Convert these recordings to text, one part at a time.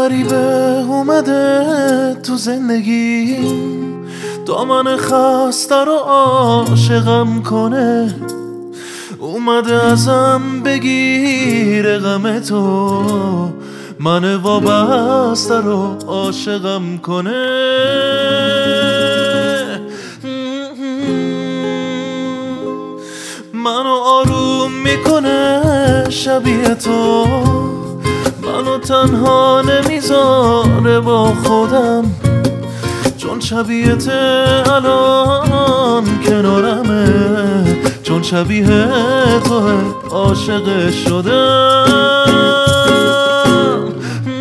غریبه اومده تو زندگیم، دامن خسته رو عاشقم کنه. اومده ازم بگیره غم تو، من وابسته رو عاشقم کنه. منو آروم میکنه شبیه تو، منو تنها نمیذاره با خودم، چون شبیهت الان کنارمه، چون شبیه تو عاشق شدم.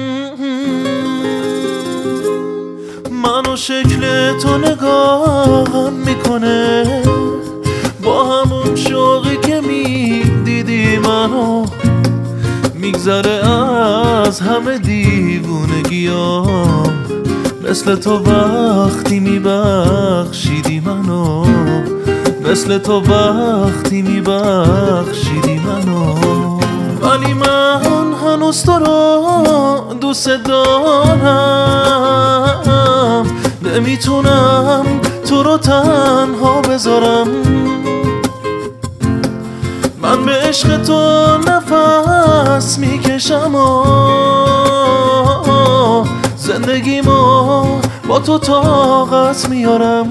منو شکل تو نگاهم میکنه، با همون شوقی که میدیدی منو، میگذره از همه دیوونگیام، مثل تو وقتی میبخشیدی منو، مثل تو وقتی میبخشیدی منو. ولی من هنوز تو رو دوست دارم، نمیتونم تو رو تنها بذارم. من به عشق تو نفس میکشم و زندگیمو با تو طاقت میارم.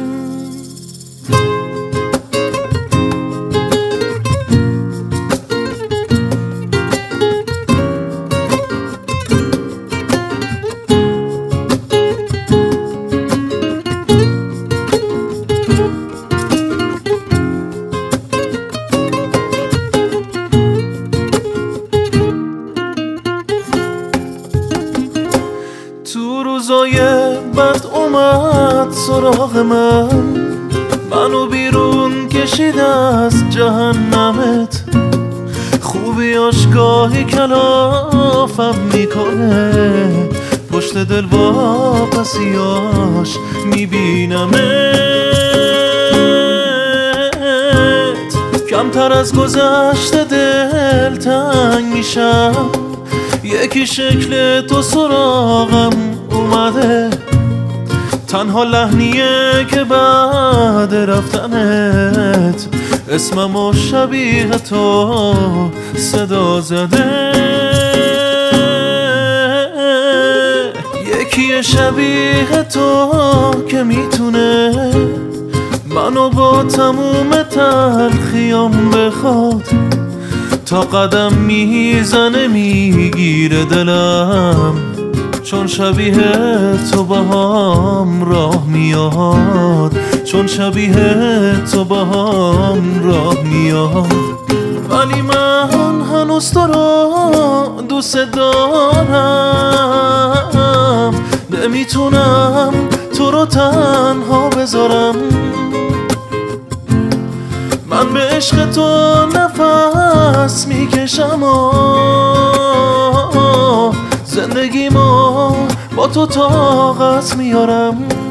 تو روزای بد اومد سراغ من، منو بیرون کشید از جهنمت. خوبیاش گاهی کلافم میکنه، پشت دل واپسیاش میبینمت. کمتر از گذشته دلتنگ میشم، یکی شکل تو سراغم اومده. تنها لحنیه که بعد رفتنت اسممو شبیه تو صدا زده. یکی شبیه تو که میتونه منو با تموم تلخیام بخواد، تا قدم میزنه میگیره دلم، چون شبیه تو باهام راه میاد، چون شبیه تو باهام راه میاد. ولی من هنوز تو رو دوست دارم، نمیتونم تو رو تنها بذارم. من به عشق تو نفس میکشم و زندگیمو با تو طاقت میارم.